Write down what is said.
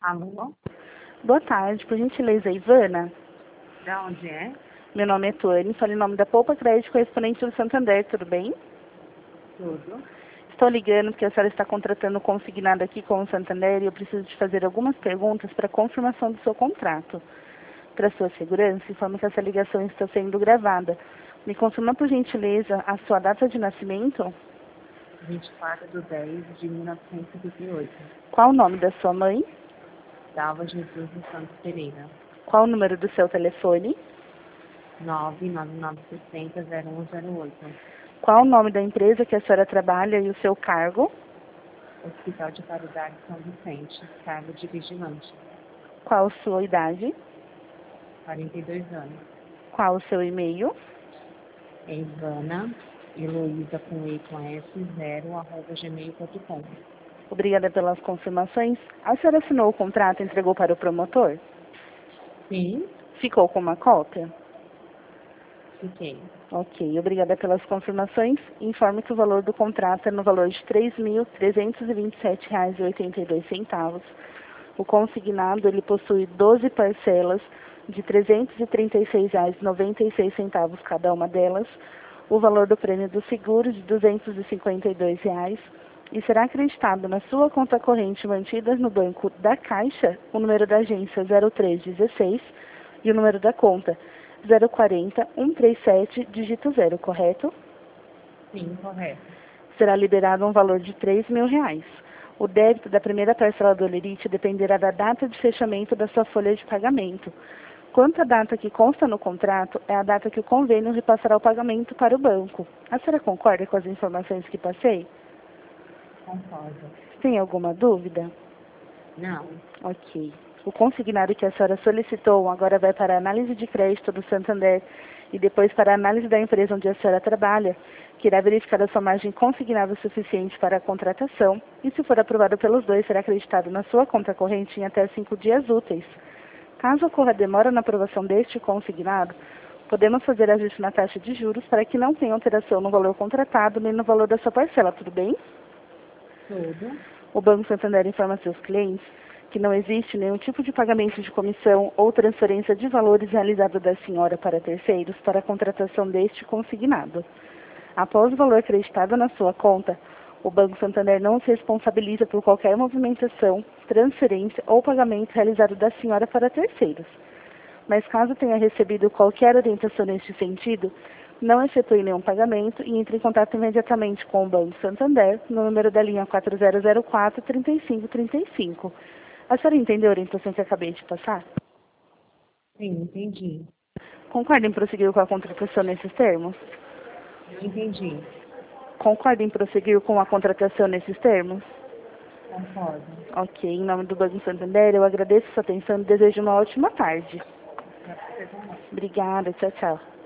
Alô? Boa tarde, por gentileza, Ivana. Da onde é? Meu nome é Tuane, falo em nome da Poupa Crédito Correspondente do Santander, tudo bem? Tudo. Estou ligando porque a senhora está contratando consignado aqui com o Santander e eu preciso de fazer algumas perguntas para confirmação do seu contrato. Para sua segurança, informo que essa ligação está sendo gravada. Me confirma, por gentileza, a sua data de nascimento? 24/10/1958. Qual o nome da sua mãe? Dalva Jesus dos Santos Pereira. Qual o número do seu telefone? 99960-0108. Qual o nome da empresa que a senhora trabalha e o seu cargo? Hospital de Caridade São Vicente. Cargo de vigilante. Qual a sua idade? 42 anos. Qual o seu e-mail? É Ivana Heloísa com E com S 0@gmail.com. Obrigada pelas confirmações. A senhora assinou o contrato e entregou para o promotor? Sim, Ficou com uma cópia? fiquei. Ok, obrigada pelas confirmações. Informo que o valor do contrato é no valor de R$ 3.327,82. O consignado ele possui 12 parcelas de R$ 336,96 cada uma delas. O valor do prêmio do seguro de R$ 252 e será acreditado na sua conta corrente mantida no banco da Caixa o número da agência 0316 e o número da conta 040-137, dígito 0, correto? Sim, correto. Será liberado um valor de R$ 3.000. O débito da primeira parcela do Olerite dependerá da data de fechamento da sua folha de pagamento. Quanto à data que consta no contrato, é a data que o convênio repassará o pagamento para o banco. A senhora concorda com as informações que passei? Concordo. Tem alguma dúvida? Não. Ok. O consignado que a senhora solicitou agora vai para a análise de crédito do Santander e depois para a análise da empresa onde a senhora trabalha, que irá verificar a sua margem consignada suficiente para a contratação e, se for aprovado pelos dois, será acreditado na sua conta corrente em até 5 dias úteis. Caso ocorra demora na aprovação deste consignado, podemos fazer ajuste na taxa de juros para que não tenha alteração no valor contratado nem no valor da sua parcela, tudo bem? Tudo. O Banco Santander informa seus clientes que não existe nenhum tipo de pagamento de comissão ou transferência de valores realizado da senhora para terceiros para a contratação deste consignado. Após o valor acreditado na sua conta, o Banco Santander não se responsabiliza por qualquer movimentação, transferência ou pagamento realizado da senhora para terceiros. Mas caso tenha recebido qualquer orientação neste sentido, não efetue nenhum pagamento e entre em contato imediatamente com o Banco Santander no número da linha 4004-3535. A senhora entendeu a orientação que acabei de passar? Sim, entendi. Concorda em prosseguir com a contratação nesses termos? Entendi. Concorda em prosseguir com a contratação nesses termos? Concordo. Ok, em nome do Banco Santander, eu agradeço a sua atenção e desejo uma ótima tarde. Pra você também. Obrigada, tchau, tchau.